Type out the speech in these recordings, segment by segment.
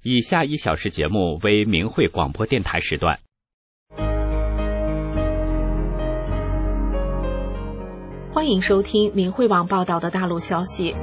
以下1小时节目为明慧广播电台时段。 欢迎收听明慧网报道的大陆消息。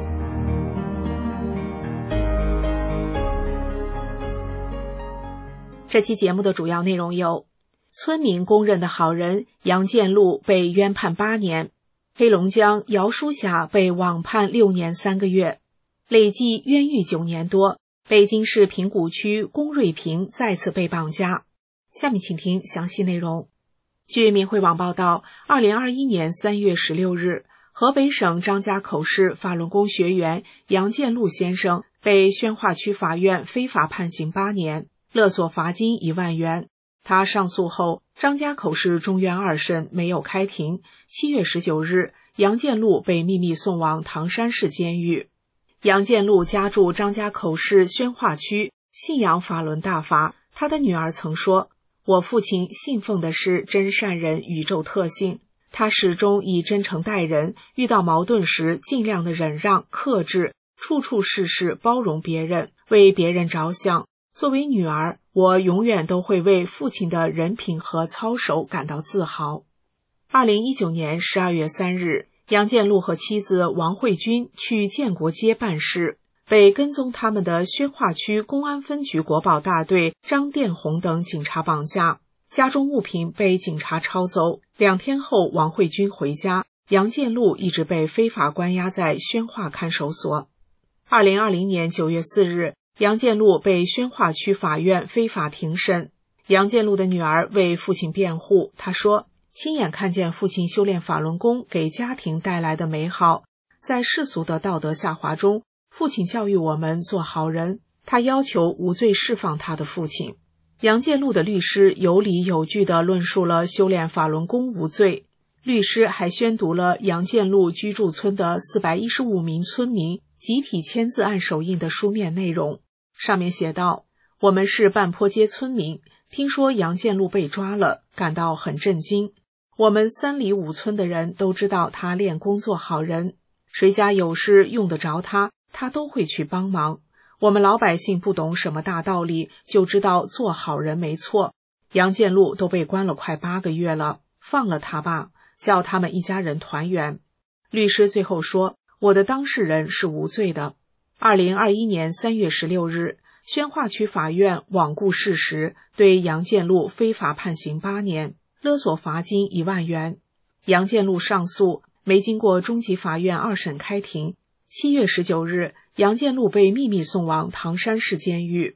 这期节目的主要内容有：村民公认的好人杨建禄被冤判8年，黑龙江姚书霞被网判6年3个月，累计冤狱9年多。北京市平谷区龚瑞平再次被绑架。下面请听详细内容。据明慧网报道，2021年3月16日，河北省张家口市法轮功学员杨建禄先生被宣化区法院非法判刑8年，勒索罚金1万元。他上诉后，张家口市中院2审没有开庭。7月19日，杨建禄被秘密送往唐山市监狱。杨建禄家住张家口市宣化区，信仰法轮大法。他的女儿曾说，我父亲信奉的是真善人宇宙特性，他始终以真诚待人，遇到矛盾时尽量的忍让克制，处处事事包容别人，为别人着想。作为女儿，我永远都会为父亲的人品和操守感到自豪。2019年12月3日，杨建禄和妻子王慧君去建国街办事，被跟踪他们的宣化区公安分局国保大队张殿红等警察绑架，家中物品被警察抄走。2天后，王慧君回家，杨建禄一直被非法关押在宣化看守所。2020年9月4日，杨建禄被宣化区法院非法庭审。杨建禄的女儿为父亲辩护，她说，亲眼看见父亲修炼法轮功给家庭带来的美好，在世俗的道德下滑中，父亲教育我们做好人，他要求无罪释放他的父亲。杨建禄的律师有理有据地论述了修炼法轮功无罪。律师还宣读了杨建禄居住村的415名村民集体签字按手印的书面内容，上面写道，我们是半坡街村民，听说杨建禄被抓了，感到很震惊。我们3里5村的人都知道他练功做好人，谁家有事用得着他，他都会去帮忙。我们老百姓不懂什么大道理，就知道做好人没错。杨建禄都被关了快8个月了，放了他吧，叫他们一家人团圆。律师最后说，我的当事人是无罪的。2021年3月16日，宣化区法院罔顾事实，对杨建禄非法判刑8年，勒索罚金1万元。杨建禄上诉，没经过中级法院2审开庭。7月19日，杨建禄被秘密送往唐山市监狱。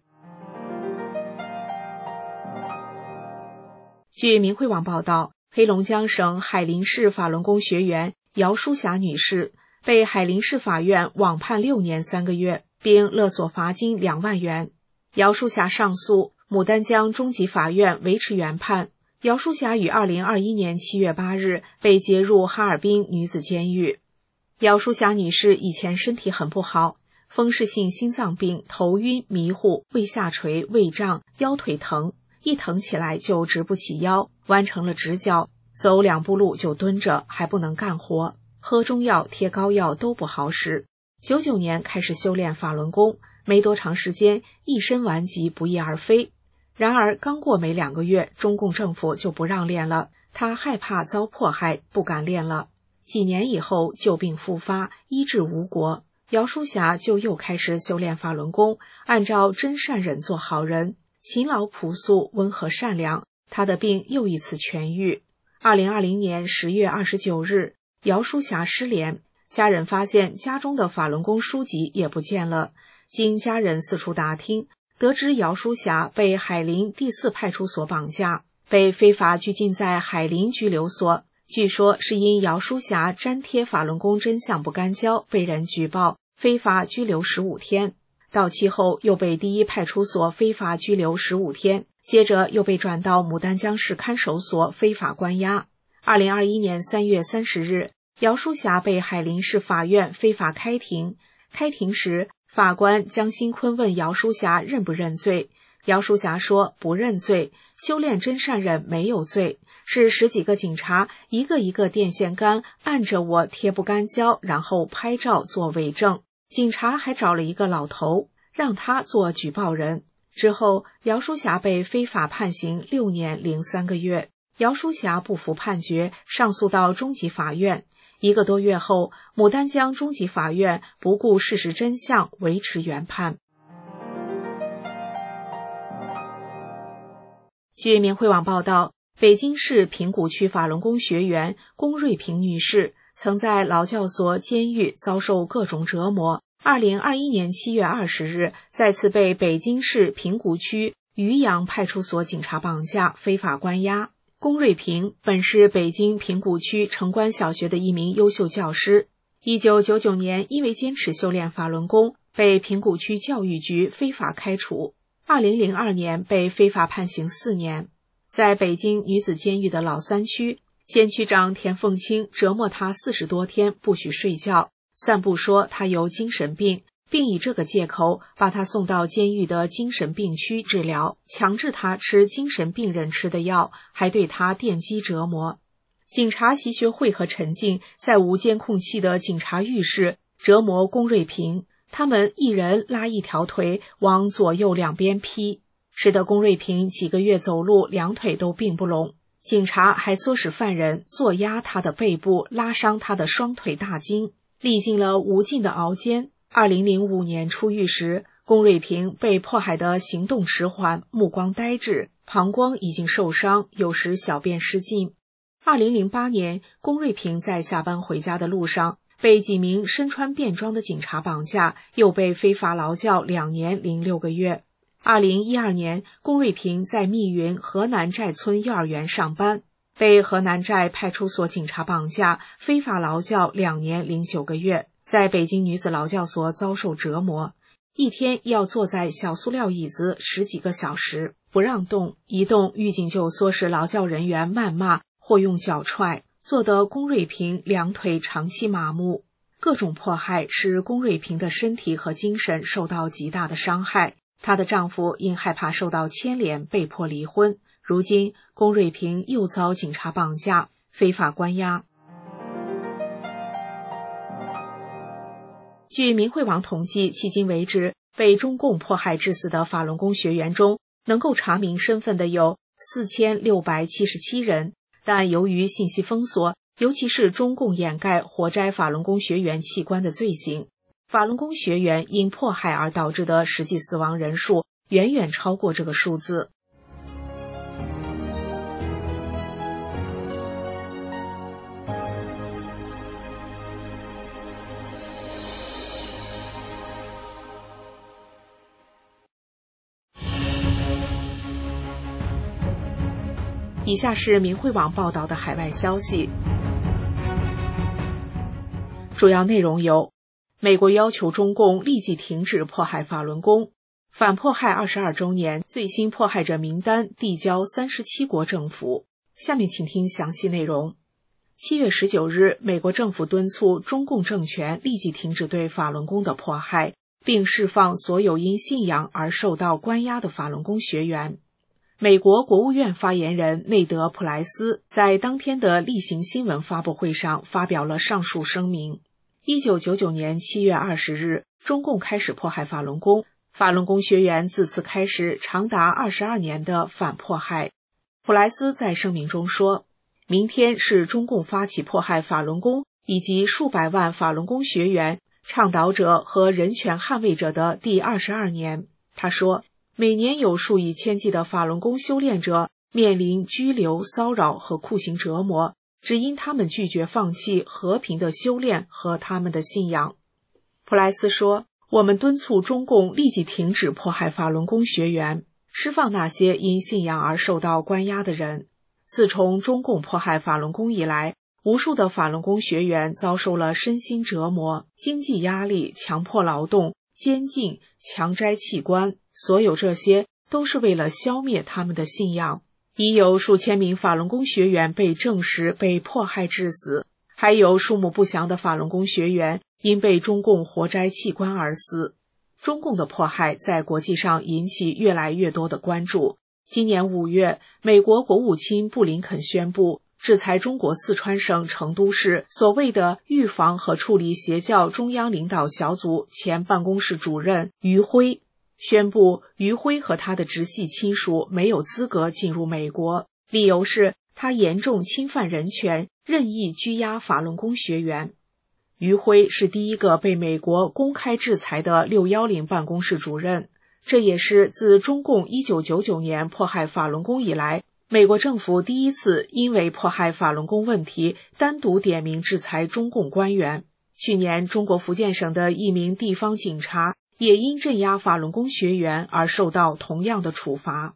据明慧网报道，黑龙江省海林市法轮功学员姚书霞女士被海林市法院网判6年3个月，并勒索罚金2万元。姚书霞上诉，牡丹江中级法院维持原判。姚书霞于2021年7月8日被接入哈尔滨女子监狱。姚书霞女士以前身体很不好，风湿性心脏病，头晕迷糊，胃下垂，胃胀，腰腿疼，一疼起来就直不起腰，弯成了直角，走2步路就蹲着，还不能干活，喝中药贴膏药都不好使。99年开始修炼法轮功，没多长时间一身顽疾不翼而飞。然而刚过没2个月，中共政府就不让练了，他害怕遭迫害，不敢练了。几年以后旧病复发，医治无果，姚书霞就又开始修炼法轮功，按照真善忍做好人，勤劳朴素，温和善良，他的病又一次痊愈。2020年10月29日，姚书霞失联，家人发现家中的法轮功书籍也不见了。经家人四处打听，得知姚书霞被海林第4派出所绑架，被非法拘禁在海林拘留所。据说是因姚书霞粘贴法轮功真相不干胶，被人举报，非法拘留15天。到期后又被第1派出所非法拘留15天，接着又被转到牡丹江市看守所非法关押。2021年3月30日，姚书霞被海林市法院非法开庭。开庭时，法官江新坤问姚书霞认不认罪，姚书霞说不认罪，修炼真善忍没有罪，是10几个警察一个一个电线杆按着我贴不干胶，然后拍照做伪证。警察还找了一个老头，让他做举报人。 之后，姚淑霞被非法判刑6年零3个月。姚淑霞不服判决，上诉到中级法院。1个多月后，牡丹江中级法院不顾事实真相，维持原判。据明慧网报道，北京市平谷区法轮功学员龚瑞平女士曾在劳教所、监狱遭受各种折磨。2021年7月20日，再次被北京市平谷区渔阳派出所警察绑架，非法关押。龚瑞平本是北京平谷区城关小学的一名优秀教师，1999年因为坚持修炼法轮功，被平谷区教育局非法开除。2002年被非法判刑4年。在北京女子监狱的老三区，监区长田凤清折磨她40多天，不许睡觉，散布说她有精神病，并以这个借口把她送到监狱的精神病区治疗，强制她吃精神病人吃的药，还对她电击折磨。警察习学会和陈静在无监控器的警察浴室折磨龚瑞平，他们一人拉一条腿往左右两边劈，使得龚瑞平几个月走路两腿都并不拢。警察还唆使犯人坐压他的背部，拉伤他的双腿大筋，历经了无尽的熬煎。2005年出狱时，龚瑞平被迫害得行动迟缓，目光呆滞，膀胱已经受伤，有时小便失禁。2008年，龚瑞平在下班回家的路上被几名身穿便装的警察绑架，又被非法劳教2年零6个月。2012年，龚瑞平在密云河南寨村幼儿园上班，被河南寨派出所警察绑架，非法劳教2年零9个月，在北京女子劳教所遭受折磨，一天要坐在小塑料椅子10几个小时，不让动，一动狱警就唆使劳教人员谩骂或用脚踹，做得龚瑞平两腿长期麻木。各种迫害使龚瑞平的身体和精神受到极大的伤害。她的丈夫因害怕受到牵连，被迫离婚。如今，龚瑞平又遭警察绑架，非法关押。据明慧网统计，迄今为止，被中共迫害致死的法轮功学员中，能够查明身份的有4677人，但由于信息封锁，尤其是中共掩盖活摘法轮功学员器官的罪行，法轮功学员因迫害而导致的实际死亡人数远远超过这个数字。以下是明慧网报道的海外消息，主要内容有：美国要求中共立即停止迫害法轮功，反迫害22周年，最新迫害者名单递交37国政府。下面请听详细内容。7月19日，美国政府敦促中共政权立即停止对法轮功的迫害，并释放所有因信仰而受到关押的法轮功学员。美国国务院发言人内德·普莱斯在当天的例行新闻发布会上发表了上述声明。1999年7月20日，中共开始迫害法轮功，法轮功学员自此开始长达22年的反迫害。普莱斯在声明中说，明天是中共发起迫害法轮功以及数百万法轮功学员、倡导者和人权捍卫者的第22年。他说，每年有数以千计的法轮功修炼者面临拘留、骚扰和酷刑折磨，只因他们拒绝放弃和平的修炼和他们的信仰。普莱斯说，我们敦促中共立即停止迫害法轮功学员，释放那些因信仰而受到关押的人。自从中共迫害法轮功以来，无数的法轮功学员遭受了身心折磨、经济压力、强迫劳动、监禁、强摘器官，所有这些都是为了消灭他们的信仰。已有数千名法轮功学员被证实被迫害致死，还有数目不详的法轮功学员因被中共活摘器官而死。中共的迫害在国际上引起越来越多的关注。今年5月，美国国务卿布林肯宣布制裁中国四川省成都市所谓的预防和处理邪教中央领导小组前办公室主任于辉。 宣布余辉和他的直系亲属没有资格进入美国，理由是他严重侵犯人权，任意拘押法轮功学员。余辉是第一个被美国公开制裁的610办公室主任，这也是自中共1999年迫害法轮功以来，美国政府第一次因为迫害法轮功问题单独点名制裁中共官员。去年，中国福建省的一名地方警察也因镇压法轮功学员而受到同样的处罚。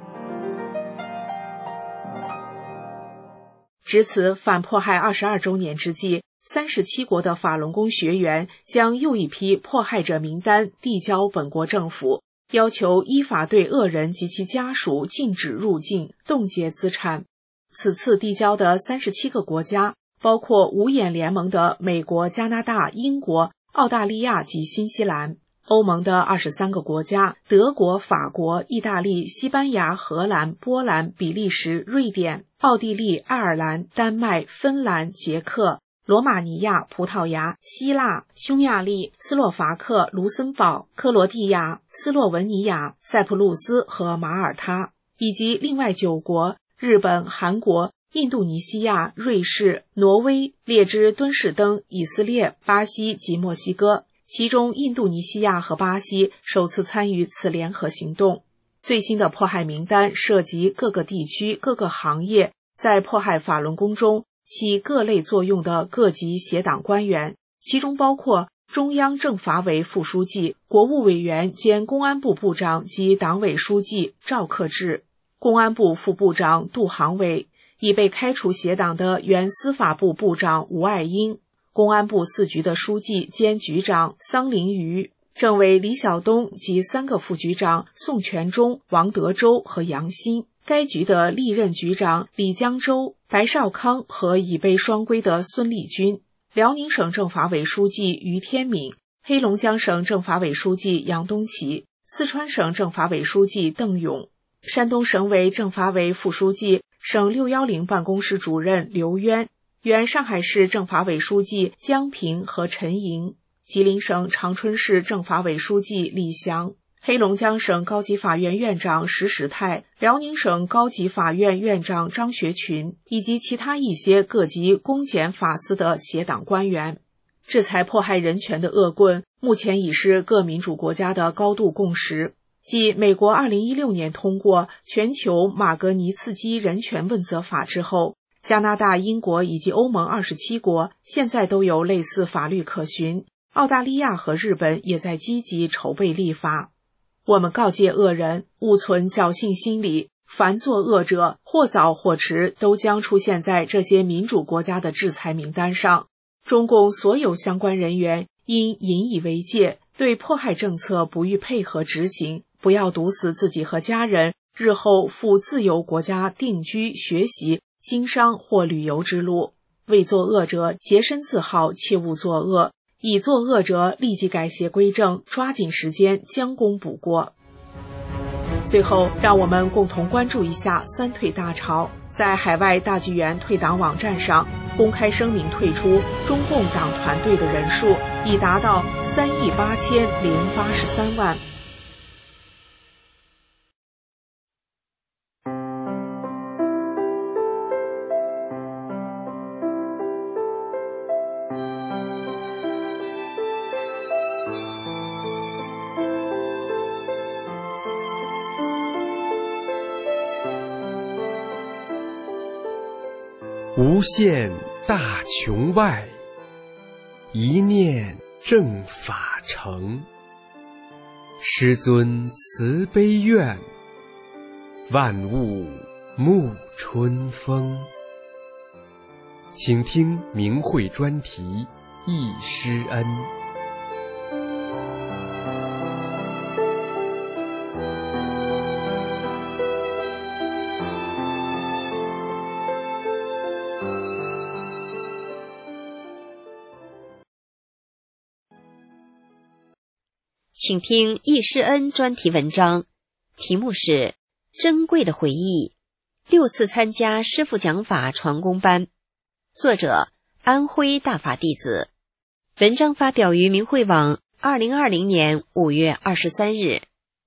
值此反迫害22周年之际，37国的法轮功学员将又一批迫害者名单递交本国政府，要求依法对恶人及其家属禁止入境、冻结资产。此次递交的37个国家包括五眼联盟的美国、加拿大、英国、澳大利亚及新西兰，欧盟的23个国家，德国、法国、意大利、西班牙、荷兰、波兰、比利时、瑞典、奥地利、爱尔兰、丹麦、芬兰、捷克、罗马尼亚、葡萄牙、希腊、匈牙利、斯洛伐克、卢森堡、克罗地亚、斯洛文尼亚、塞浦路斯和马耳他，以及另外9国，日本、韩国、印度尼西亚、瑞士、挪威、列支敦士登、以色列、巴西及墨西哥，其中印度尼西亚和巴西首次参与此联合行动。最新的迫害名单涉及各个地区、各个行业在迫害法轮功中起各类作用的各级协党官员，其中包括中央政法委副书记、国务委员兼公安部部长及党委书记赵克志，公安部副部长杜航伟，已被开除协党的原司法部部长吴爱英，公安部4局的书记兼局长桑林瑜，政委李晓东及3个副局长宋全忠、王德洲和杨新，该局的历任局长李江洲、白少康和已被双规的孙立军，辽宁省政法委书记于天敏，黑龙江省政法委书记杨东奇，四川省政法委书记邓勇，山东省委政法委副书记、省610办公室主任刘渊，原上海市政法委书记江平和陈莹，吉林省长春市政法委书记李翔，黑龙江省高级法院院长石时泰，辽宁省高级法院院长张学群，以及其他一些各级公检法司的协党官员。制裁迫害人权的恶棍目前已是各民主国家的高度共识。继美国2016年通过全球马格尼茨基人权问责法之后，加拿大、英国以及欧盟27国现在都有类似法律可循，澳大利亚和日本也在积极筹备立法。我们告诫恶人勿存侥幸心理，凡作恶者或早或迟都将出现在这些民主国家的制裁名单上。中共所有相关人员应引以为戒，对迫害政策不予配合执行，不要毒死自己和家人，日后赴自由国家定居、学习、经商或旅游之路。为作恶者洁身自好，切勿作恶；已作恶者立即改邪归正，抓紧时间将功补过。最后，让我们共同关注一下三退大潮。在海外大剧院退党网站上公开声明退出中共党团队的人数已达到38083万。 无限大穹外，一念正法成。师尊慈悲愿，万物沐春风。请听明慧专题《忆师恩》。 请听忆师恩专题文章，题目是《珍贵的回忆：6次参加师父讲法传功班》，作者安徽大法弟子。文章发表于明慧网2020年5月23日。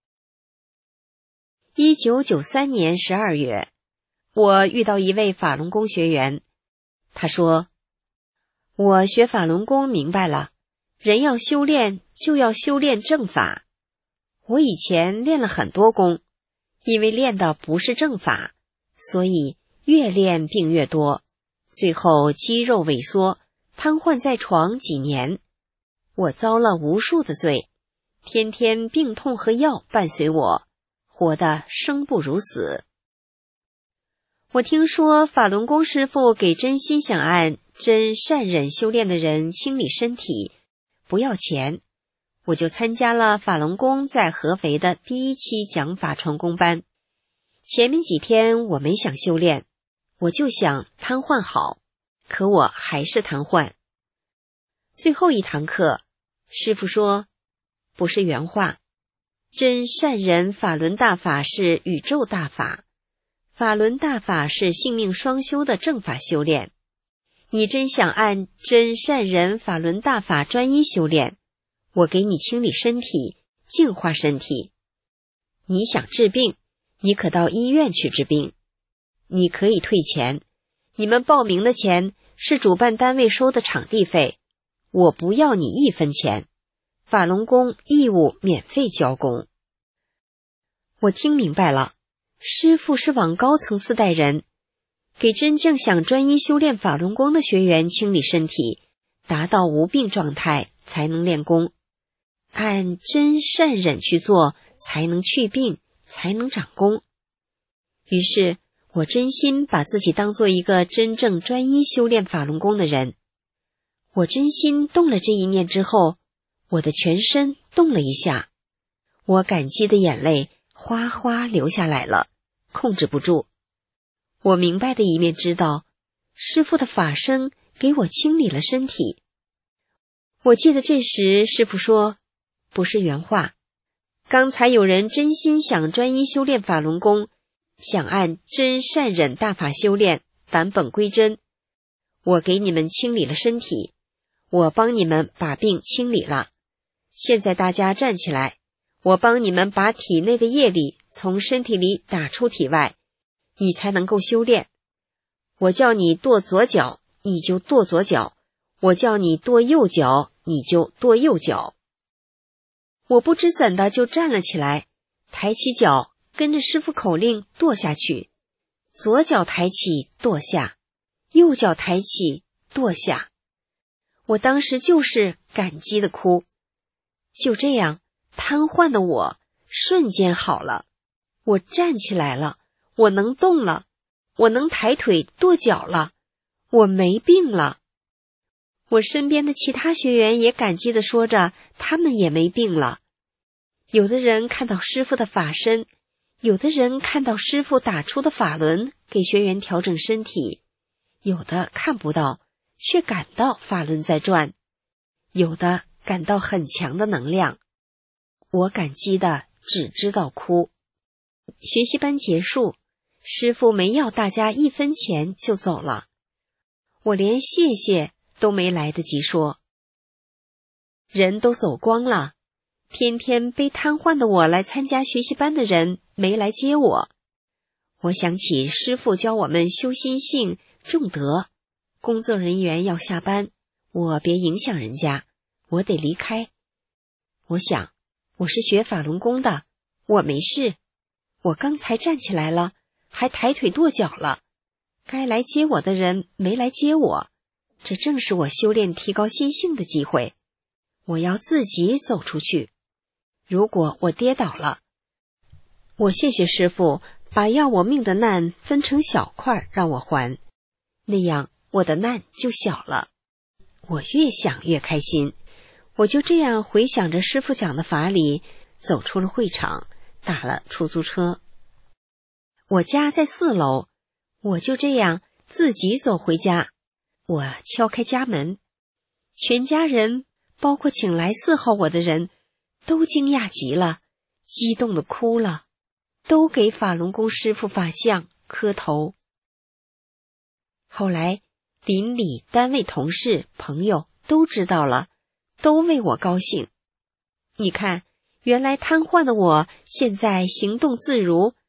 1993年12月，我遇到一位法轮功学员，他说：我学法轮功明白了，人要修炼就要修炼正法。我以前练了很多功，因为练的不是正法，所以越练病越多，最后肌肉萎缩，瘫痪在床几年。我遭了无数的罪，天天病痛和药伴随我，活得生不如死。我听说法轮功师父给真心想按真善忍修炼的人清理身体，不要钱，我就参加了法轮功在合肥的第1期讲法传功班。前面几天我没想修炼，我就想瘫痪好，可我还是瘫痪。最后一堂课，师父说，不是原话，真善忍法轮大法是宇宙大法，法轮大法是性命双修的正法修炼。你真想按真善忍法轮大法专一修炼，我给你清理身体，净化身体。你想治病，你可到医院去治病，你可以退钱，你们报名的钱是主办单位收的场地费，我不要你1分钱，法轮功义务免费教功。我听明白了，师父是往高层次带人，给真正想专一修炼法轮功的学员清理身体，达到无病状态才能练功，按真善忍去做，才能去病，才能长功。于是我真心把自己当做一个真正专一修炼法轮功的人。我真心动了这一念之后，我的全身动了一下，我感激的眼泪哗哗流下来了，控制不住。我明白的一面知道，师父的法身给我清理了身体。我记得这时师父说，不是原话，刚才有人真心想专一修炼法轮功，想按真善忍大法修炼，返本归真。我给你们清理了身体，我帮你们把病清理了。现在大家站起来，我帮你们把体内的业力从身体里打出体外，你才能够修炼。我叫你跺左脚，你就跺左脚；我叫你跺右脚，你就跺右脚。我不知怎的就站了起来，抬起脚，跟着师父口令跺下去，左脚抬起跺下，右脚抬起跺下。我当时就是感激的哭。就这样，瘫痪的我瞬间好了，我站起来了，我能动了，我能抬腿跺脚了，我没病了。我身边的其他学员也感激地说着，他们也没病了。有的人看到师父的法身，有的人看到师父打出的法轮给学员调整身体，有的看不到，却感到法轮在转，有的感到很强的能量。我感激的只知道哭。学习班结束，师父没要大家1分钱就走了，我连谢谢都没来得及说。人都走光了，天天被瘫痪的我来参加学习班的人没来接我。我想起师父教我们修心性、重德，工作人员要下班，我别影响人家，我得离开。我想，我是学法轮功的，我没事，我刚才站起来了，还抬腿跺脚了，该来接我的人没来接我，这正是我修炼提高心性的机会。我要自己走出去。如果我跌倒了，我谢谢师父把要我命的难分成小块让我还，那样我的难就小了。我越想越开心，我就这样回想着师父讲的法理，走出了会场，打了出租车。我家在4楼，我就这样自己走回家。我敲开家门，全家人，包括请来伺候我的人，都惊讶极了，激动地哭了，都给法轮功师父法像磕头。后来邻里、单位同事、朋友都知道了，都为我高兴。你看，原来瘫痪的我现在行动自如，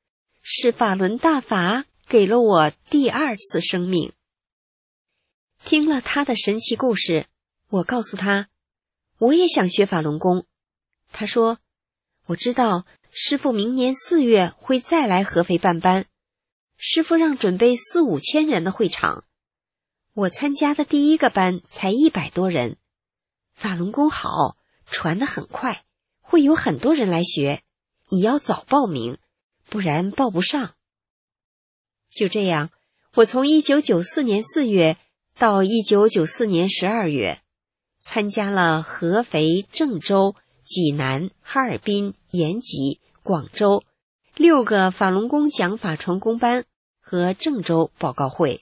是法轮大法给了我第二次生命。听了他的神奇故事，我告诉他，我也想学法轮功。他说，我知道师父明年4月会再来合肥办班，师父让准备4、5千人的会场。我参加的第一个班才100多人，法轮功好，传得很快，会有很多人来学，你要早报名，不然报不上。就这样，我从1994年4月到1994年12月，参加了合肥、郑州、济南、哈尔滨、延吉、广州6个法轮功讲法传功班和郑州报告会。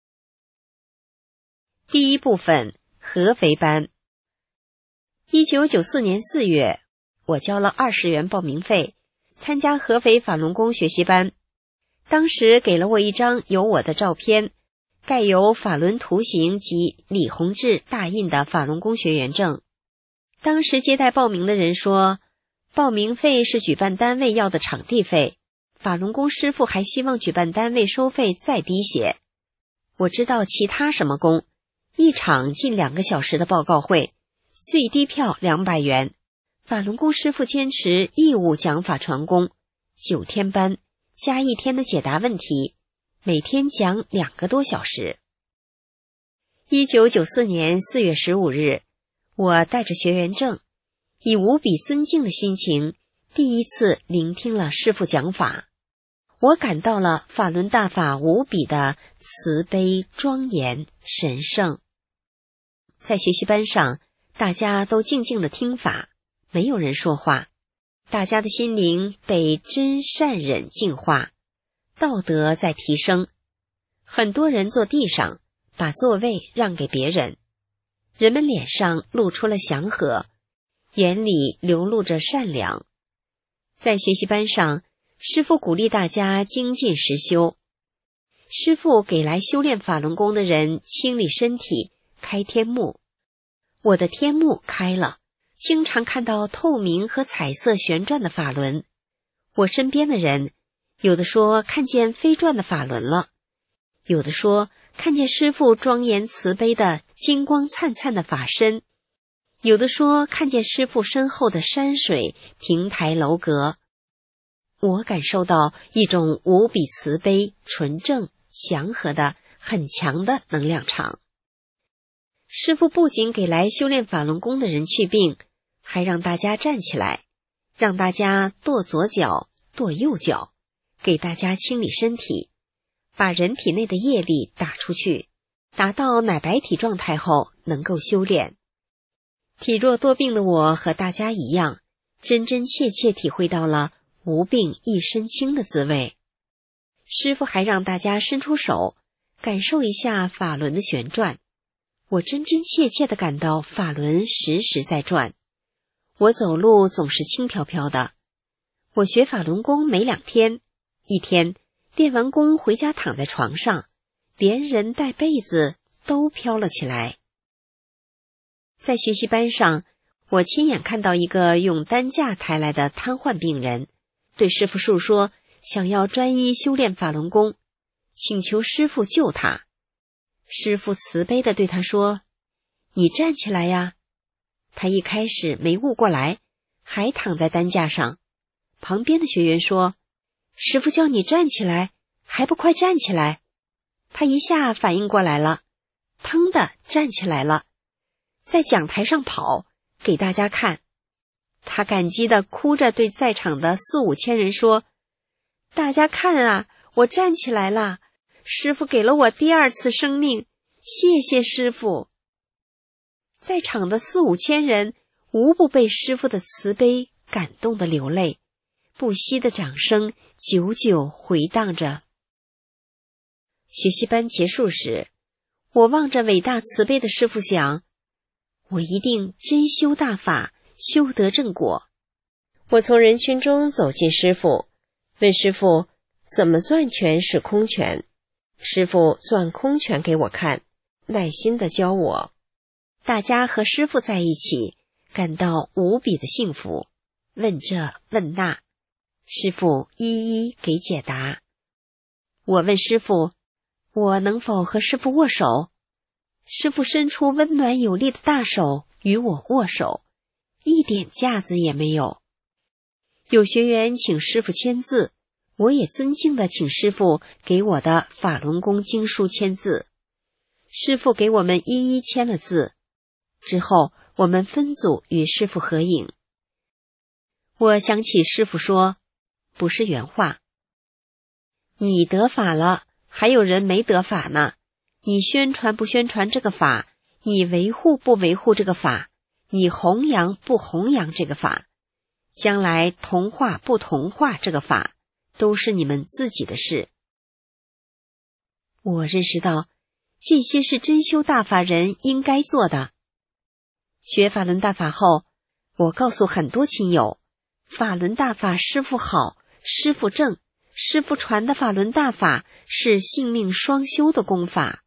第一部分，合肥班。1994年4月，我交了20元报名费，参加合肥法轮功学习班。当时给了我一张有我的照片，盖有法轮图形及李洪志大印的法轮功学员证。当时接待报名的人说，报名费是举办单位要的场地费，法轮功师傅还希望举办单位收费再低些。我知道其他什么功，一场近2个小时的报告会，最低票200元。法轮功师傅坚持义务讲法传功，9天班加1天的解答问题，每天讲2个多小时。1994年4月15日，我带着学员证，以无比尊敬的心情，第一次聆听了师父讲法。我感到了法轮大法无比的慈悲、庄严、神圣。在学习班上，大家都静静地听法，没有人说话，大家的心灵被真善忍净化，道德在提升。很多人坐地上，把座位让给别人，人们脸上露出了祥和，眼里流露着善良。在学习班上，师父鼓励大家精进实修。师父给来修炼法轮功的人清理身体，开天目。我的天目开了，经常看到透明和彩色旋转的法轮。我身边的人，有的说看见飞转的法轮了，有的说看见师父庄严慈悲的金光灿灿的法身，有的说看见师父身后的山水、亭台楼阁。我感受到一种无比慈悲、纯正、祥和的很强的能量场。师父不仅给来修炼法轮功的人去病，还让大家站起来，让大跺跺左脚、跺右脚，给大家清理身体，把人体内的业力打出去，达到奶白体状态后能够修炼。体弱多病的我和大家一样，真真切切体会到了无病一身轻的滋味。师父还让大家伸出手，感受一下法轮的旋转。我真真切切地感到法轮时时在转。我走路总是轻飘飘的。我学法轮功没2天，一天练完功回家躺在床上，连人带被子都飘了起来。在学习班上，我亲眼看到一个用担架抬来的瘫痪病人，对师父述说想要专一修炼法轮功，请求师父救他。师父慈悲地对他说，你站起来呀。他一开始没悟过来，还躺在担架上。旁边的学员说，师父叫你站起来，还不快站起来。他一下反应过来了，腾地站起来了，在讲台上跑，给大家看。他感激地哭着对在场的4、5千人说，大家看啊，我站起来了，师父给了我第2次生命，谢谢师父。在场的4、5千人无不被师父的慈悲感动得流泪，不息的掌声久久回荡着。学习班结束时，我望着伟大慈悲的师父想，我一定真修大法，修得正果。我从人群中走进师父，问师父怎么攥拳使空拳。师父攥空拳给我看，耐心地教我。大家和师父在一起，感到无比的幸福，问这问那。 师父一一给解答。我问师父，我能否和师父握手？师父伸出温暖有力的大手与我握手，一点架子也没有。有学员请师父签字，我也尊敬地请师父给我的法轮功经书签字。师父给我们一一签了字，之后我们分组与师父合影。我想起师父说，不是原话，你得法了，还有人没得法呢。你宣传不宣传这个法，你维护不维护这个法，你弘扬不弘扬这个法，将来同化不同化这个法，都是你们自己的事。我认识到，这些是真修大法人应该做的。学法轮大法后，我告诉很多亲友，法轮大法师父好，师父正，师父传的法轮大法是性命双修的功法。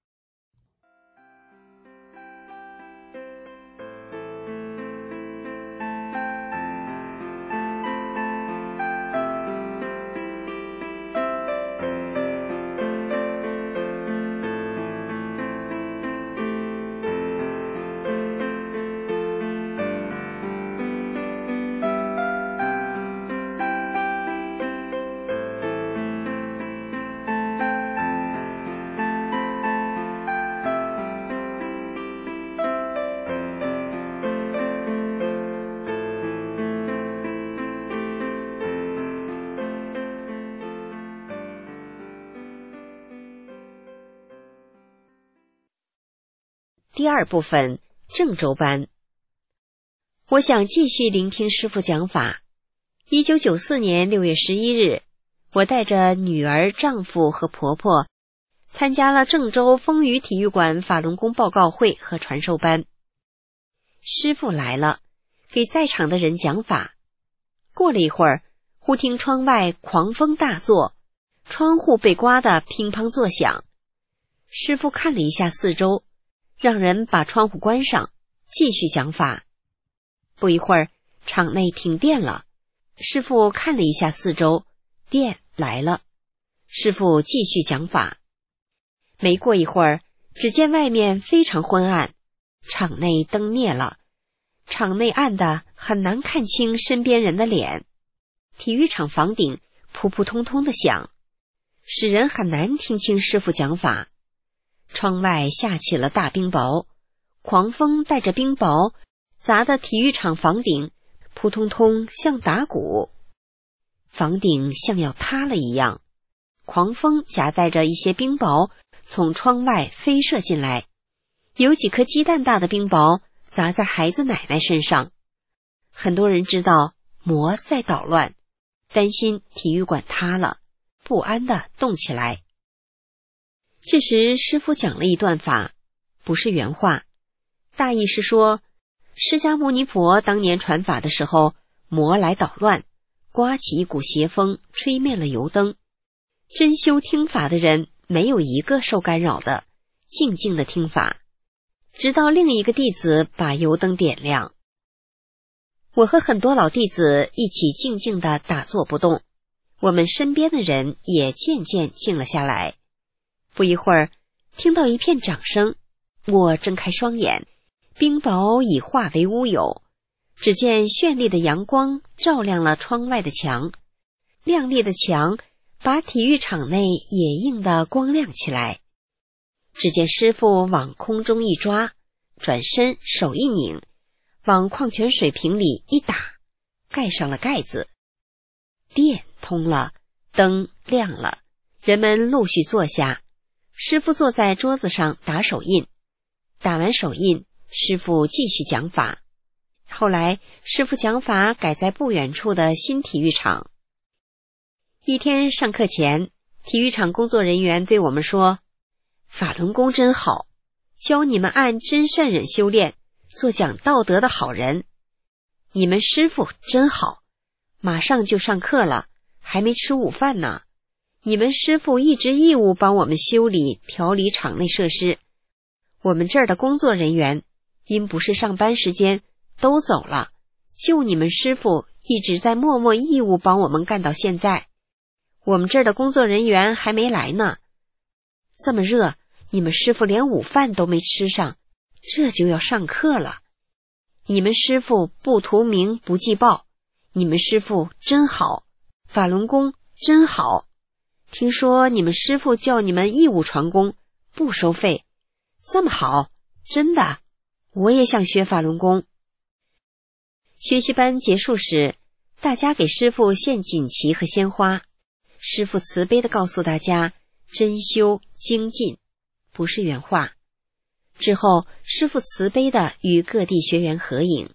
第二部分，郑州班。我想继续聆听师父讲法。1994年6月11日，我带着女儿、丈夫和婆婆参加了郑州风雨体育馆法轮功报告会和传授班。师父来了，给在场的人讲法。过了一会儿，忽听窗外狂风大作，窗户被刮得乒乓作响。师父看了一下四周，让人把窗户关上，继续讲法。不一会儿，场内停电了。师父看了一下四周，电来了。师父继续讲法。没过一会儿，只见外面非常昏暗，场内灯灭了，场内暗得很难看清身边人的脸。体育场房顶扑扑通通的响，使人很难听清师父讲法。窗外下起了大冰雹，狂风带着冰雹砸得体育场房顶扑通通像打鼓，房顶像要塌了一样。狂风夹带着一些冰雹从窗外飞射进来，有几颗鸡蛋大的冰雹砸在孩子奶奶身上。很多人知道魔在捣乱，担心体育馆塌了，不安地动起来。这时师父讲了一段法，不是原话，大意是说，释迦牟尼佛当年传法的时候，魔来捣乱，刮起一股邪风，吹灭了油灯。真修听法的人没有一个受干扰的，静静的听法，直到另一个弟子把油灯点亮。我和很多老弟子一起静静地打坐不动，我们身边的人也渐渐静了下来。不一会儿，听到一片掌声，我睁开双眼，冰雹已化为乌有，只见绚丽的阳光照亮了窗外的墙，亮丽的墙把体育场内也映得光亮起来。只见师父往空中一抓，转身手一拧，往矿泉水瓶里一打，盖上了盖子。电通了，灯亮了，人们陆续坐下。师父坐在桌子上打手印，打完手印，师父继续讲法。后来师父讲法改在不远处的新体育场。一天上课前，体育场工作人员对我们说，法轮功真好，教你们按真善忍修炼，做讲道德的好人。你们师父真好，马上就上课了，还没吃午饭呢。你们师父一直义务帮我们修理调理场内设施，我们这儿的工作人员因不是上班时间都走了，就你们师父一直在默默义务帮我们干到现在。我们这儿的工作人员还没来呢。这么热，你们师傅连午饭都没吃上，这就要上课了。你们师傅不图名不计报，你们师傅真好，法轮功真好。听说你们师傅叫你们义务传功，不收费，这么好，真的，我也想学法轮功。学习班结束时，大家给师傅献锦旗和鲜花。师傅慈悲地告诉大家，真修精进，不是原话。之后，师傅慈悲地与各地学员合影。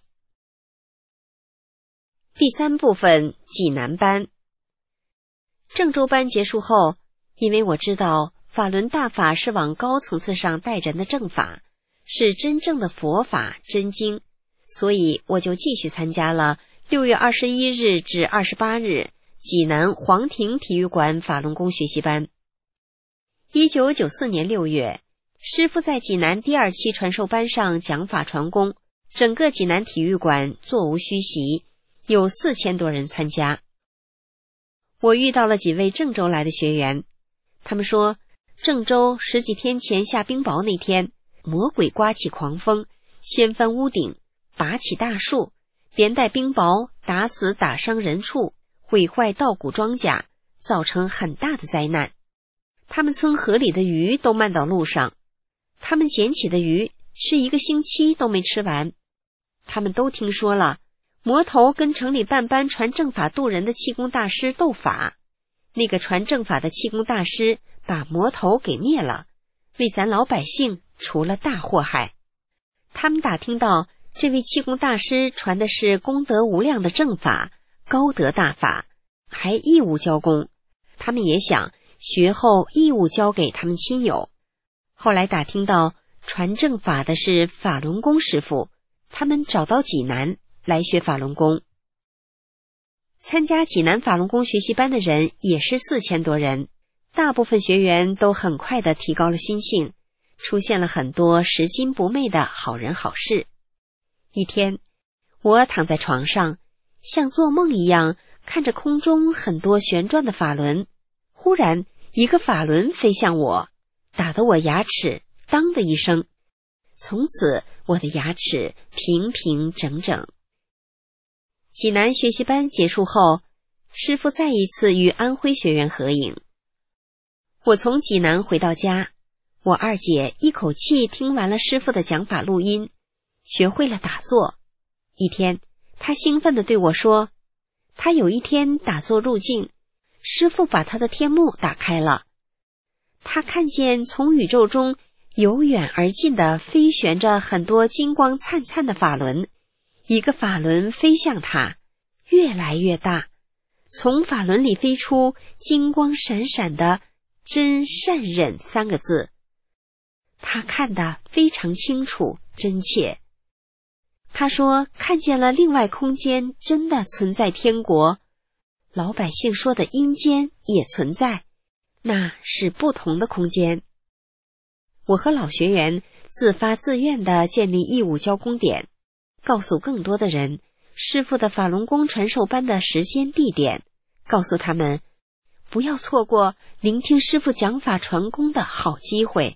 第3部分，济南班。郑州班结束后，因为我知道法轮大法是往高层次上带人的正法，是真正的佛法真经，所以我就继续参加了6月21日至28日济南黄庭体育馆法轮功学习班。1994年6月，师父在济南第2期传授班上讲法传功，整个济南体育馆座无虚席，有4000多人参加。我遇到了几位郑州来的学员，他们说，郑州10几天前下冰雹那天，魔鬼刮起狂风，掀翻屋顶，拔起大树，连带冰雹打死打伤人畜，毁坏稻谷庄稼，造成很大的灾难。他们村河里的鱼都漫到路上，他们捡起的鱼吃1个星期都没吃完。他们都听说了魔头跟城里办班传正法渡人的气功大师斗法，那个传正法的气功大师把魔头给灭了，为咱老百姓除了大祸害。他们打听到这位气功大师传的是功德无量的正法，高德大法，还义务教功，他们也想学后义务教给他们亲友。后来打听到传正法的是法轮功师傅，他们找到济南来学法轮功。参加济南法轮功学习班的人也是4000多人，大部分学员都很快地提高了心性，出现了很多拾金不昧的好人好事。一天，我躺在床上，像做梦一样看着空中很多旋转的法轮，忽然一个法轮飞向我，打得我牙齿当的一声，从此我的牙齿平平整整。济南学习班结束后，师父再一次与安徽学员合影。我从济南回到家，我二姐一口气听完了师父的讲法录音，学会了打坐。一天，她兴奋地对我说，她有一天打坐入静，师父把她的天幕打开了，她看见从宇宙中由远而近地飞旋着很多金光灿灿的法轮，一个法轮飞向她，越来越大，从法轮里飞出金光闪闪的真善忍3个字。她看得非常清楚真切。她说看见了另外空间真的存在天国，老百姓说的阴间也存在，那是不同的空间。我和老学员自发自愿地建立义务教功点，告诉更多的人师父的法轮功传授班的时间地点，告诉他们不要错过聆听师父讲法传功的好机会。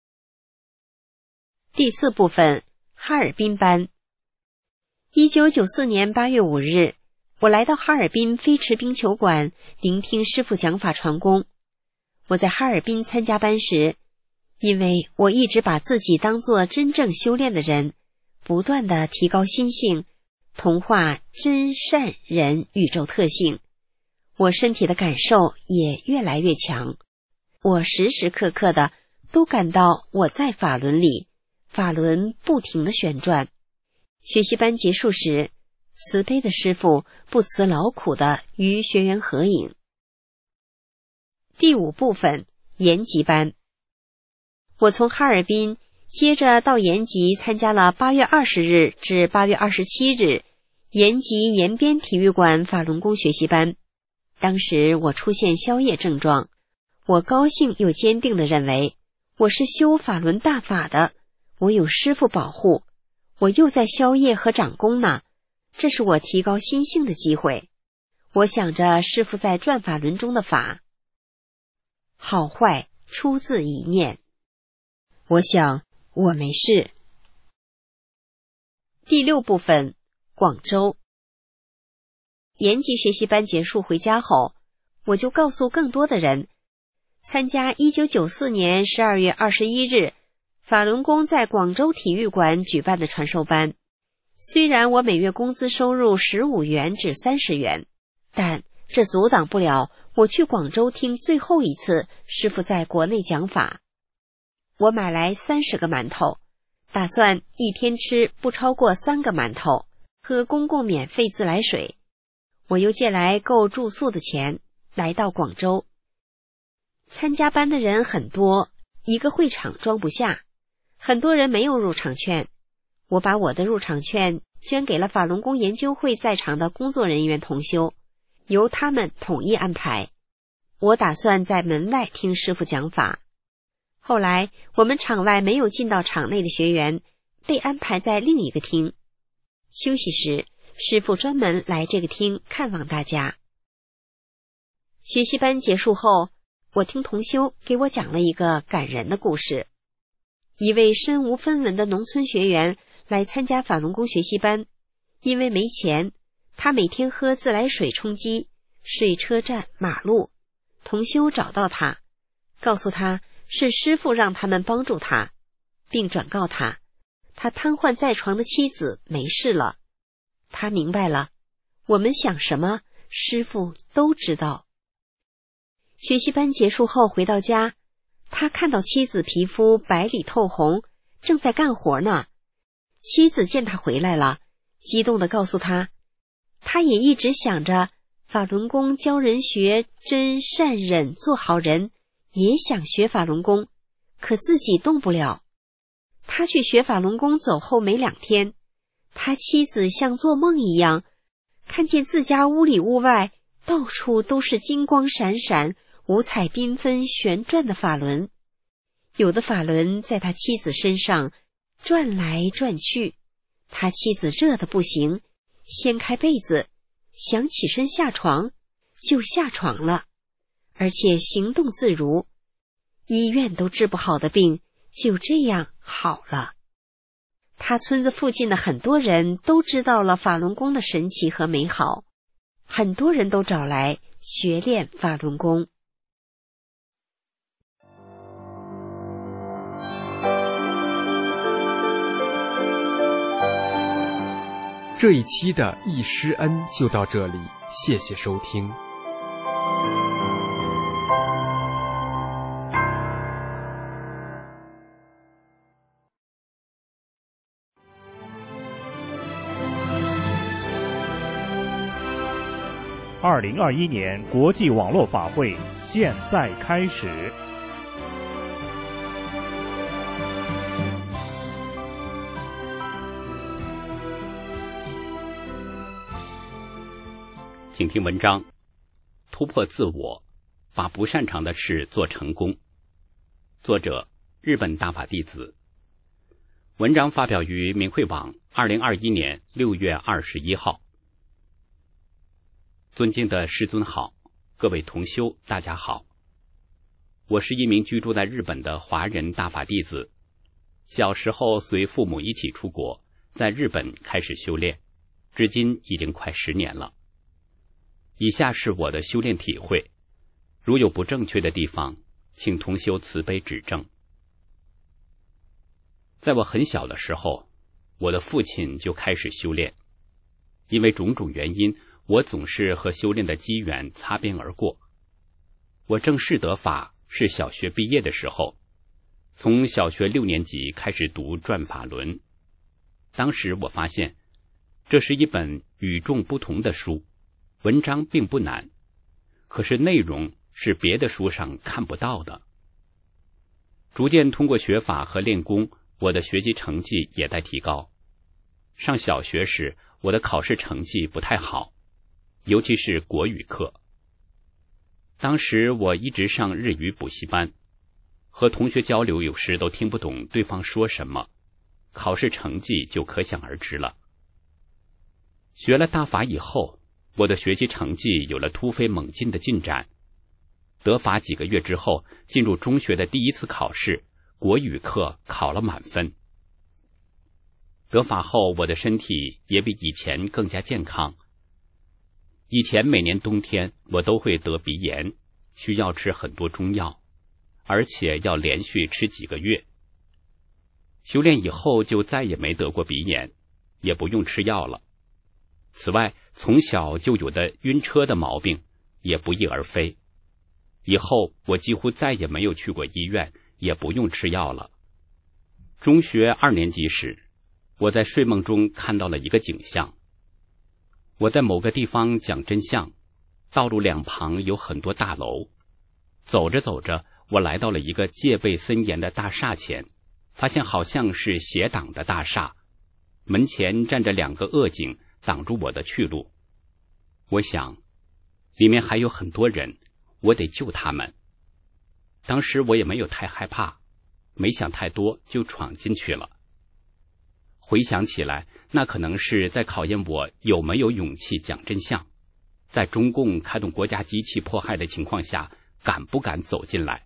第4部分，哈尔滨班。1994年8月5日，我来到哈尔滨飞驰冰球馆聆听师父讲法传功。我在哈尔滨参加班时，因为我一直把自己当作真正修炼的人，不断地提高心性，同化真善人宇宙特性，我身体的感受也越来越强。我时时刻刻的都感到我在法轮里，法轮不停地旋转。学习班结束时，慈悲的师父不辞劳苦的与学员合影。第5部分，延吉班。我从哈尔滨接着到延吉参加了8月20日至8月27日延吉延边体育馆法轮功学习班。当时我出现宵夜症状，我高兴又坚定地认为我是修法轮大法的，我有师父保护，我又在宵夜和长功呢， 这是我提高心性的机会。我想着师父在转法轮中的法，好坏出自一念。我想我没事。第6部分，广州。延吉学习班结束回家后，我就告诉更多的人，参加1994年12月21日法轮功在广州体育馆举办的传授班。虽然我每月工资收入15元至30元，但这阻挡不了我去广州听最后一次师父在国内讲法。我买来30个馒头，打算一天吃不超过3个馒头，喝公共免费自来水。我又借来够住宿的钱，来到广州。参加班的人很多，一个会场装不下，很多人没有入场券。我把我的入场券捐给了法轮功研究会在场的工作人员同修，由他们统一安排。我打算在门外听师父讲法。后来我们场外没有进到场内的学员被安排在另一个厅。休息时，师父专门来这个厅看望大家。学习班结束后，我听同修给我讲了一个感人的故事。一位身无分文的农村学员来参加法轮功学习班，因为没钱，他每天喝自来水充饥，睡车站马路。同修找到他，告诉他是师父让他们帮助他，并转告他，他瘫痪在床的妻子没事了。他明白了，我们想什么，师父都知道。学习班结束后回到家，他看到妻子皮肤白里透红，正在干活呢。妻子见他回来了，激动地告诉他，他也一直想着法轮功教人学真善忍做好人，也想学法轮功，可自己动不了。他去学法轮功走后没2天，他妻子像做梦一样，看见自家屋里屋外到处都是金光闪闪、五彩缤纷旋转的法轮。有的法轮在他妻子身上转来转去，他妻子热得不行，掀开被子，想起身下床，就下床了，而且行动自如。医院都治不好的病，就这样好了。他村子附近的很多人都知道了法轮功的神奇和美好，很多人都找来学练法轮功。 这一期的易师恩就到这里，谢谢收听。 2021年国际网络法会现在开始。 请听文章：突破自我，把不擅长的事做成功。作者：日本大法弟子。文章发表于明慧网2021年6月21号。尊敬的师尊好，各位同修大家好。我是一名居住在日本的华人大法弟子，小时候随父母一起出国，在日本开始修炼，至今已经快10年了。以下是我的修炼体会，如有不正确的地方，请同修慈悲指正。在我很小的时候，我的父亲就开始修炼，因为种种原因，我总是和修炼的机缘擦边而过。我正式得法是小学毕业的时候，从小学6年级开始读转法轮。当时我发现，这是一本与众不同的书，文章并不难，可是内容是别的书上看不到的。逐渐通过学法和练功，我的学习成绩也在提高。上小学时，我的考试成绩不太好，尤其是国语课。当时我一直上日语补习班，和同学交流有时都听不懂对方说什么，考试成绩就可想而知了。 学了大法以后，我的学习成绩有了突飞猛进的进展。得法几个月之后，进入中学的第一次考试，国语课考了满分。得法后，我的身体也比以前更加健康。以前每年冬天我都会得鼻炎，需要吃很多中药，而且要连续吃几个月。修炼以后就再也没得过鼻炎，也不用吃药了。此外，从小就有的晕车的毛病也不翼而飞。以后我几乎再也没有去过医院，也不用吃药了。中学2年级时，我在睡梦中看到了一个景象。我在某个地方讲真相，道路两旁有很多大楼。走着走着，我来到了一个戒备森严的大厦前，发现好像是邪党的大厦，门前站着2个恶警挡住我的去路。我想，里面还有很多人，我得救他们。当时我也没有太害怕，没想太多就闯进去了。回想起来，那可能是在考验我有没有勇气讲真相，在中共开动国家机器迫害的情况下，敢不敢走进来。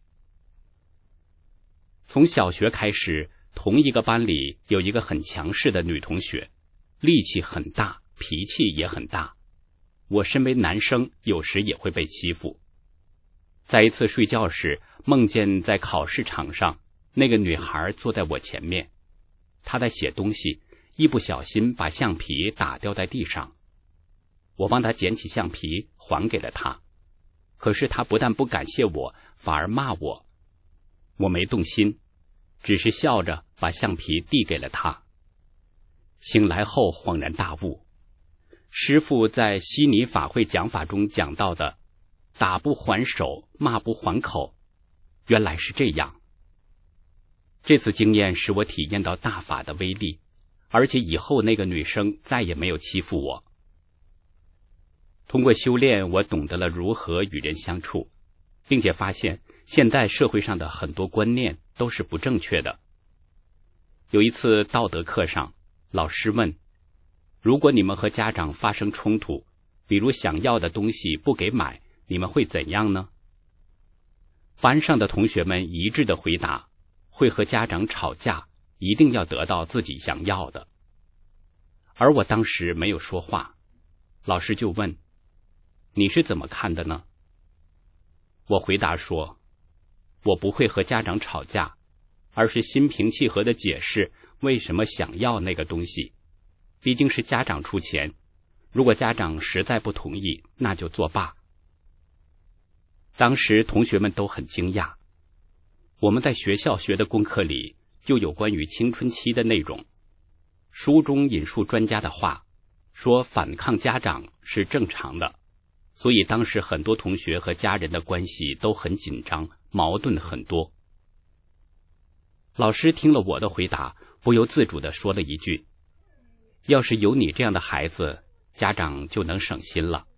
从小学开始，同一个班里有一个很强势的女同学，力气很大，脾气也很大。我身为男生，有时也会被欺负。在一次睡觉时，梦见在考试场上，那个女孩坐在我前面，她在写东西，一不小心把橡皮打掉在地上。我帮她捡起橡皮还给了她，可是她不但不感谢我，反而骂我。我没动心，只是笑着把橡皮递给了她。醒来后恍然大悟，师父在悉尼法会讲法中讲到的打不还手，骂不还口，原来是这样。这次经验使我体验到大法的威力，而且以后那个女生再也没有欺负我。通过修炼，我懂得了如何与人相处，并且发现现代社会上的很多观念都是不正确的。有一次道德课上，老师问，如果你们和家长发生冲突，比如想要的东西不给买，你们会怎样呢？班上的同学们一致的回答，会和家长吵架，一定要得到自己想要的。而我当时没有说话，老师就问，你是怎么看的呢？我回答说，我不会和家长吵架，而是心平气和地解释为什么想要那个东西。毕竟是家长出钱，如果家长实在不同意，那就作罢。当时同学们都很惊讶，我们在学校学的功课里就有关于青春期的内容。书中引述专家的话，说反抗家长是正常的，所以当时很多同学和家人的关系都很紧张，矛盾很多。老师听了我的回答，不由自主地说了一句，要是有你这样的孩子，家长就能省心了。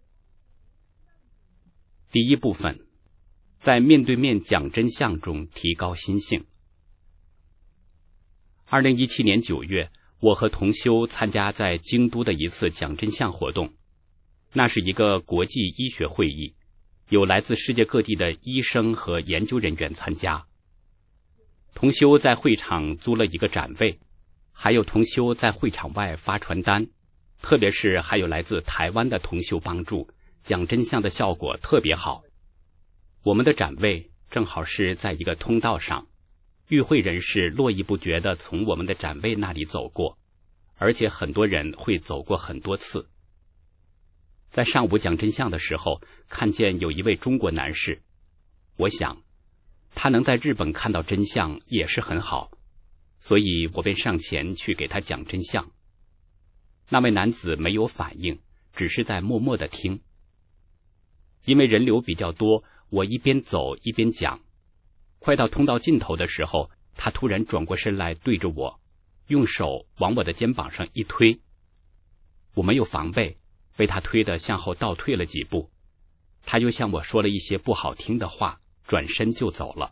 第一部分，在面对面讲真相中提高心性。2017年9月，我和同修参加在京都的一次讲真相活动。那是一个国际医学会议，有来自世界各地的医生和研究人员参加。同修在会场租了一个展位，还有同修在会场外发传单，特别是还有来自台湾的同修帮助，讲真相的效果特别好。我们的展位正好是在一个通道上，与会人士络绎不绝地从我们的展位那里走过，而且很多人会走过很多次。在上午讲真相的时候，看见有一位中国男士，我想他能在日本看到真相也是很好，所以我便上前去给他讲真相。那位男子没有反应，只是在默默地听。因为人流比较多，我一边走一边讲。快到通道尽头的时候，他突然转过身来对着我，用手往我的肩膀上一推。我没有防备，被他推得向后倒退了几步。他又向我说了一些不好听的话，转身就走了。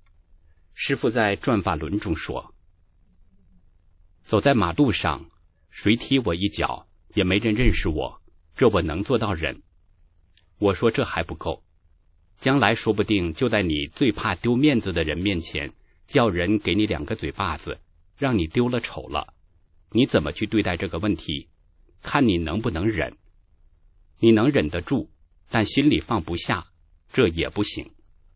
师父在转法轮中说，走在马路上， 谁踢我一脚，也没人认识我，这我能做到忍。我说这还不够，将来说不定就在你最怕丢面子的人面前，叫人给你2个嘴巴子，让你丢了丑了，你怎么去对待这个问题？看你能不能忍。你能忍得住，但心里放不下，这也不行。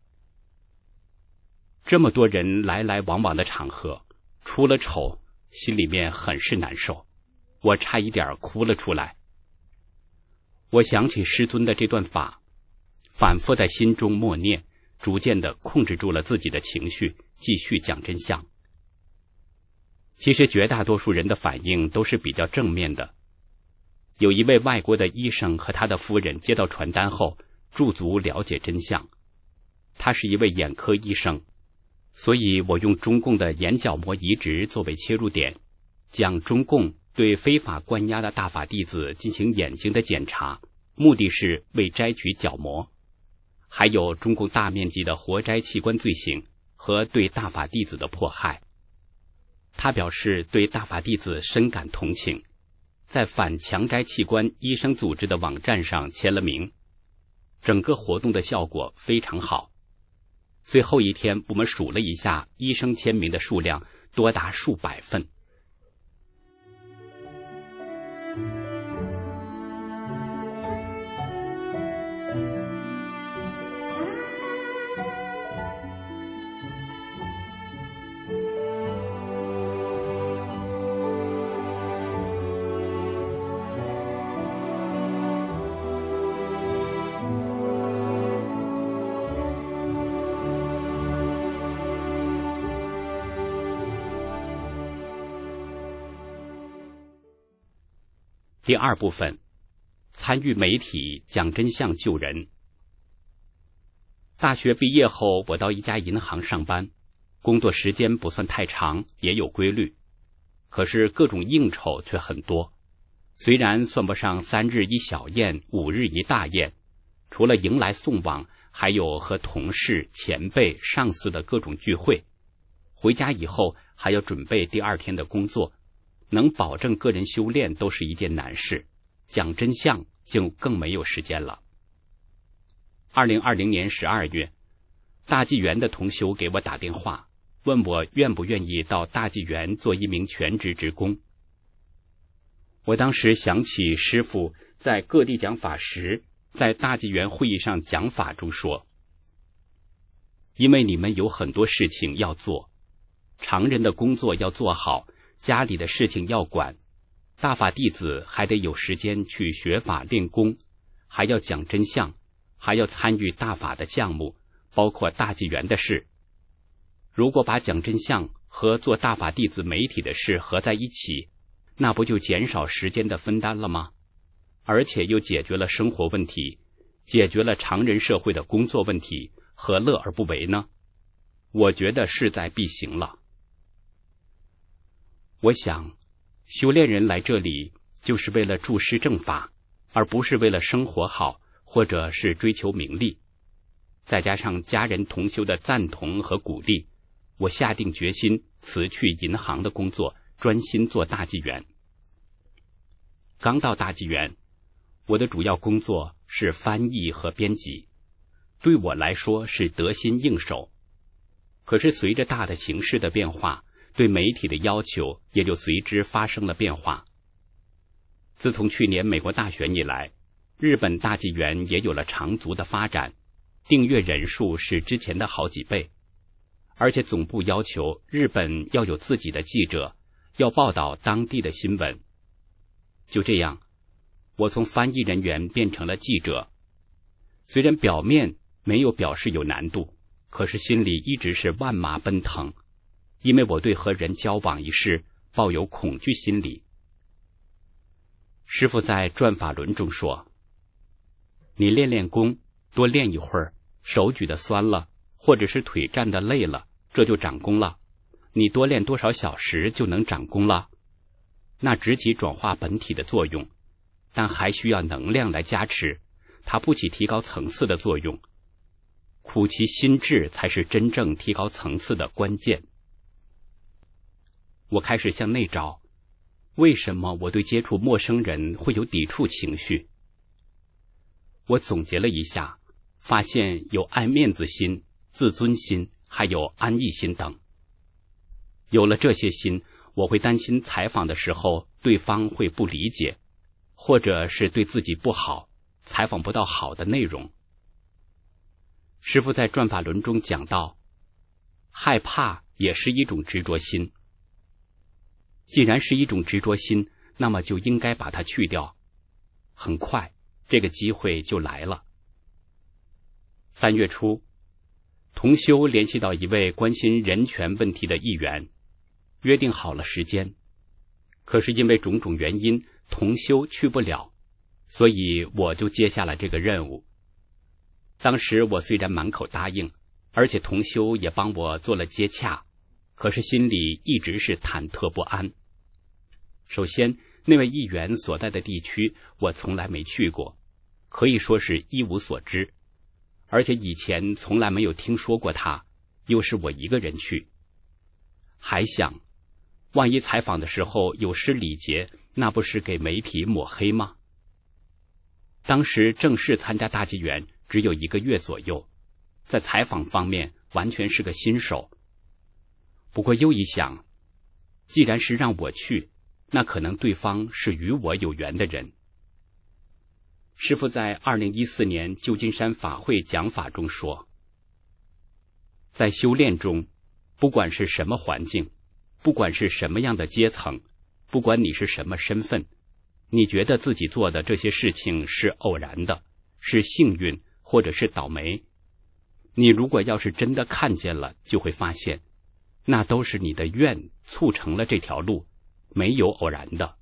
这么多人来来往往的场合，出了丑，心里面很是难受，我差一点哭了出来。我想起师尊的这段法，反复在心中默念，逐渐地控制住了自己的情绪，继续讲真相。其实绝大多数人的反应都是比较正面的。有一位外国的医生和他的夫人接到传单后，驻足了解真相。他是一位眼科医生，所以我用中共的眼角膜移植作为切入点，讲中共对非法关押的大法弟子进行眼睛的检查，目的是为摘取角膜，还有中共大面积的活摘器官罪行和对大法弟子的迫害。他表示对大法弟子深感同情，在反强摘器官医生组织的网站上签了名，整个活动的效果非常好。最后一天我们数了一下，医生签名的数量多达数百份。第2部分，参与媒体讲真相救人。大学毕业后，我到一家银行上班，工作时间不算太长，也有规律，可是各种应酬却很多。虽然算不上3日一小宴，5日一大宴，除了迎来送往，还有和同事、前辈、上司的各种聚会。回家以后还要准备第2天的工作，能保证个人修炼都是一件难事，讲真相就更没有时间了。2020年12月，大纪元的同修给我打电话，问我愿不愿意到大纪元做一名全职职工。我当时想起师父在各地讲法时，在大纪元会议上讲法中说，因为你们有很多事情要做，常人的工作要做好，家里的事情要管，大法弟子还得有时间去学法练功，还要讲真相，还要参与大法的项目，包括大纪元的事。如果把讲真相和做大法弟子媒体的事合在一起，那不就减少时间的分担了吗？而且又解决了生活问题，解决了常人社会的工作问题，何乐而不为呢？我觉得势在必行了。我想，修炼人来这里就是为了助师正法，而不是为了生活好，或者是追求名利。再加上家人同修的赞同和鼓励，我下定决心辞去银行的工作，专心做大纪元。刚到大纪元，我的主要工作是翻译和编辑，对我来说是得心应手。可是随着大的形势的变化，对媒体的要求也就随之发生了变化。自从去年美国大选以来，日本大纪元也有了长足的发展，订阅人数是之前的好几倍，而且总部要求日本要有自己的记者，要报道当地的新闻。就这样，我从翻译人员变成了记者。虽然表面没有表示有难度，可是心里一直是万马奔腾，因为我对和人交往一事抱有恐惧心理。师父在转法轮中说，你练练功，多练一会儿，手举得酸了，或者是腿站得累了，这就长功了。你多练多少小时就能长功了。那只起转化本体的作用，但还需要能量来加持，它不起提高层次的作用。苦其心志才是真正提高层次的关键。我开始向内找， 为什么我对接触陌生人会有抵触情绪？我总结了一下，发现有爱面子心、自尊心，还有安逸心等。有了这些心，我会担心采访的时候对方会不理解，或者是对自己不好，采访不到好的内容。师父在转法轮中讲到，害怕也是一种执着心。既然是一种执着心，那么就应该把它去掉。很快，这个机会就来了。3月初，同修联系到一位关心人权问题的议员，约定好了时间。可是因为种种原因，同修去不了，所以我就接下了这个任务。当时我虽然满口答应，而且同修也帮我做了接洽，可是心里一直是忐忑不安。首先，那位议员所在的地区我从来没去过，可以说是一无所知，而且以前从来没有听说过他，又是我一个人去。还想，万一采访的时候有失礼节，那不是给媒体抹黑吗？当时正式参加大纪元只有1个月左右，在采访方面完全是个新手。不过又一想，既然是让我去，那可能对方是与我有缘的人。师父在2014年旧金山法会讲法中说，在修炼中，不管是什么环境，不管是什么样的阶层，不管你是什么身份，你觉得自己做的这些事情是偶然的，是幸运或者是倒霉，你如果要是真的看见了，就会发现那都是你的愿促成了这条路，没有偶然的。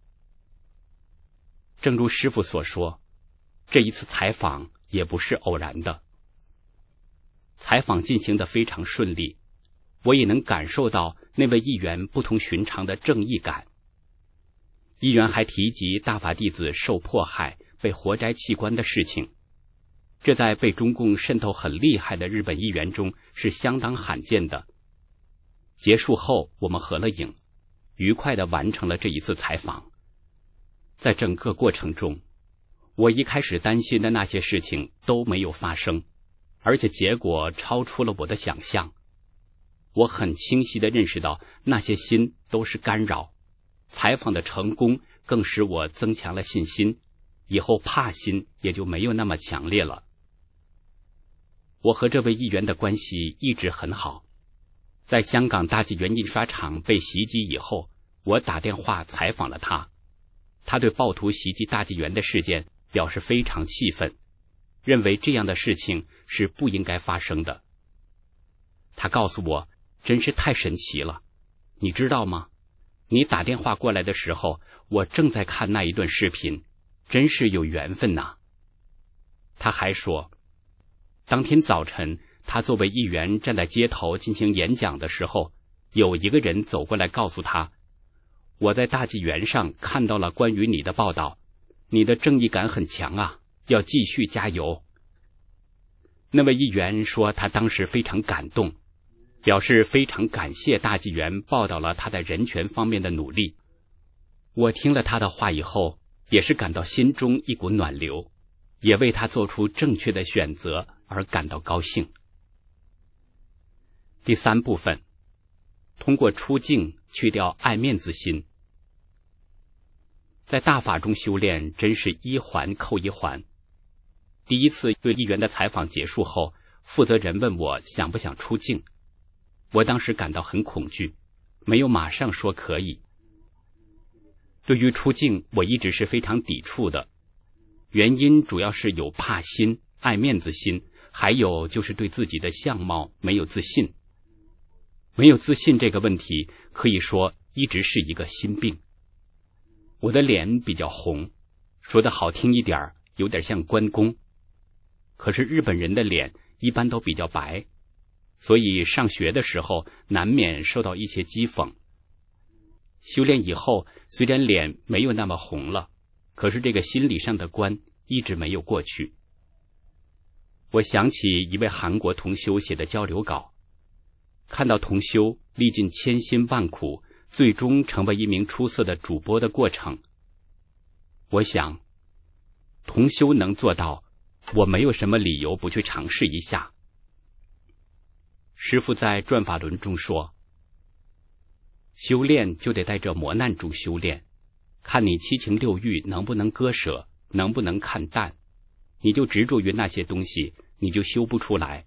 正如师父所说，这一次采访也不是偶然的。采访进行得非常顺利，我也能感受到那位议员不同寻常的正义感。议员还提及大法弟子受迫害、被活摘器官的事情，这在被中共渗透很厉害的日本议员中是相当罕见的。结束后，我们合了影，愉快地完成了这一次采访。在整个过程中，我一开始担心的那些事情都没有发生，而且结果超出了我的想象。我很清晰地认识到那些心都是干扰，采访的成功更使我增强了信心，以后怕心也就没有那么强烈了。我和这位议员的关系一直很好。在香港大纪元印刷厂被袭击以后，我打电话采访了他。他对暴徒袭击大纪元的事件表示非常气愤，认为这样的事情是不应该发生的。他告诉我，真是太神奇了，你知道吗？你打电话过来的时候，我正在看那一段视频，真是有缘分呐。他还说，当天早晨他作为议员站在街头进行演讲的时候，有一个人走过来告诉他，我在大纪元上看到了关于你的报道，你的正义感很强啊，要继续加油。那位议员说他当时非常感动，表示非常感谢大纪元报道了他在人权方面的努力。我听了他的话以后，也是感到心中一股暖流，也为他做出正确的选择而感到高兴。第3部分，通过出境去掉爱面子心。在大法中修炼真是一环扣一环。第一次对议员的采访结束后，负责人问我想不想出境，我当时感到很恐惧，没有马上说可以。对于出境，我一直是非常抵触的，原因主要是有怕心、爱面子心，还有就是对自己的相貌没有自信。没有自信这个问题，可以说一直是一个心病。我的脸比较红，说得好听一点，有点像关公。可是日本人的脸一般都比较白，所以上学的时候难免受到一些讥讽。修炼以后，虽然脸没有那么红了，可是这个心理上的关一直没有过去。我想起一位韩国同修写的交流稿，看到同修历尽千辛万苦， 最终成为一名出色的主播的过程。我想，同修能做到，我没有什么理由不去尝试一下。师父在转法轮中说，修炼就得在这磨难中修炼，看你七情六欲能不能割舍，能不能看淡，你就执着于那些东西，你就修不出来。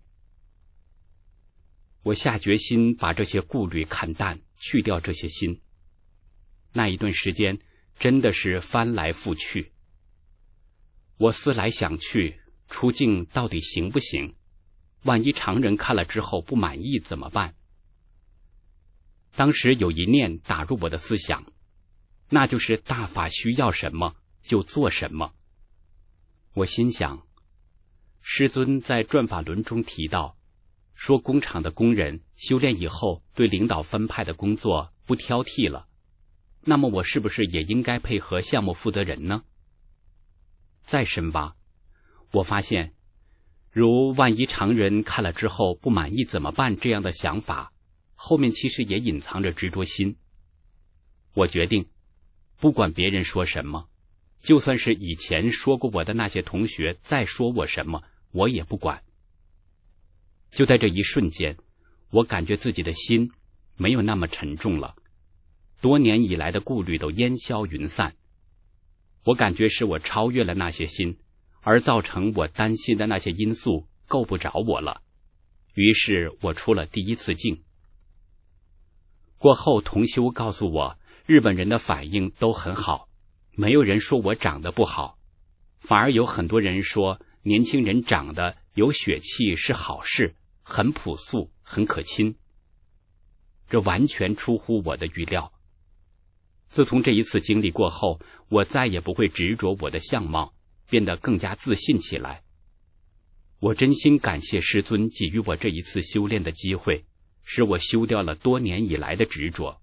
我下决心把这些顾虑看淡，去掉这些心。那一段时间真的是翻来覆去，我思来想去，出境到底行不行？万一常人看了之后不满意怎么办？当时有一念打入我的思想，那就是大法需要什么就做什么。我心想，师尊在转法轮中提到，说工厂的工人修炼以后对领导分派的工作不挑剔了，那么我是不是也应该配合项目负责人呢？再深挖，我发现如万一常人看了之后不满意怎么办这样的想法，后面其实也隐藏着执着心。我决定不管别人说什么，就算是以前说过我的那些同学再说我什么，我也不管。就在这一瞬间，我感觉自己的心没有那么沉重了，多年以来的顾虑都烟消云散。我感觉是我超越了那些心，而造成我担心的那些因素够不着我了。于是我出了第一次境。过后同修告诉我，日本人的反应都很好，没有人说我长得不好，反而有很多人说年轻人长得有血气是好事，很朴素，很可亲。这完全出乎我的预料。自从这一次经历过后，我再也不会执着我的相貌，变得更加自信起来。我真心感谢师尊给予我这一次修炼的机会，使我修掉了多年以来的执着。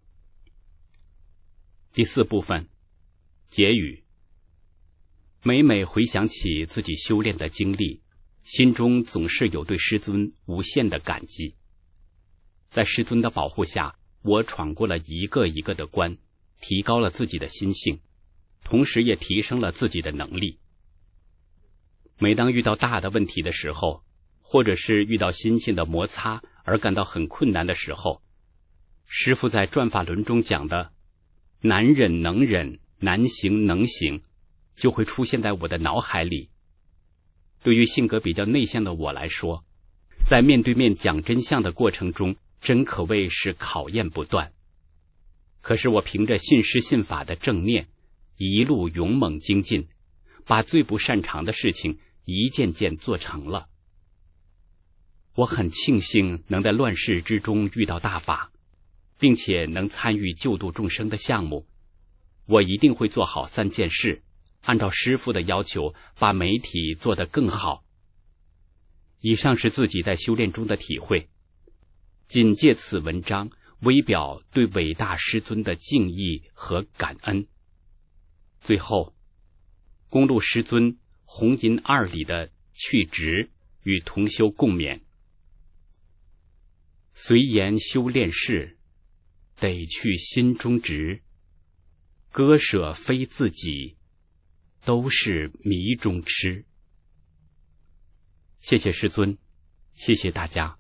第4部分，结语。每每回想起自己修炼的经历，心中总是有对师尊无限的感激。在师尊的保护下，我闯过了一个一个的关，提高了自己的心性，同时也提升了自己的能力。每当遇到大的问题的时候，或者是遇到心性的摩擦而感到很困难的时候，师父在转法轮中讲的难忍能忍，难行能行，就会出现在我的脑海里。对于性格比较内向的我来说，在面对面讲真相的过程中，真可谓是考验不断。可是我凭着信师信法的正念，一路勇猛精进，把最不擅长的事情一件件做成了。我很庆幸能在乱世之中遇到大法，并且能参与救度众生的项目。我一定会做好3件事，按照师父的要求，把媒体做得更好。以上是自己在修炼中的体会，仅借此文章微表对伟大师尊的敬意和感恩。最后，恭录师尊红银2里的去执与同修共勉。随言修炼事，得去心中执，割舍非自己，都是迷中痴。谢谢师尊，谢谢大家。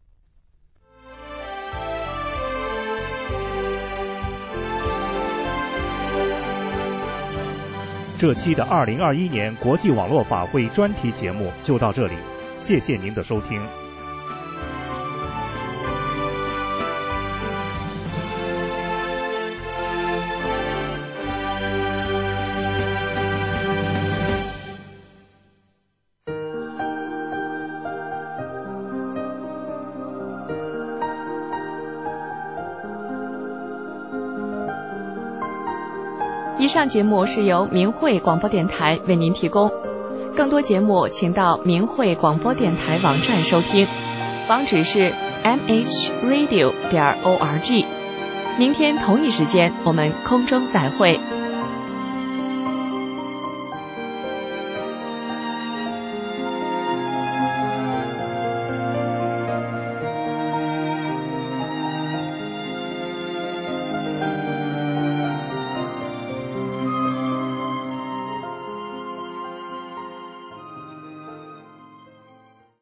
这期的2021年国际网络法会专题节目就到这里，谢谢您的收听。 以上节目是由明慧广播电台为您提供，更多节目请到明慧广播电台网站收听，网址是 mhradio.org。明天同一时间我们空中再会。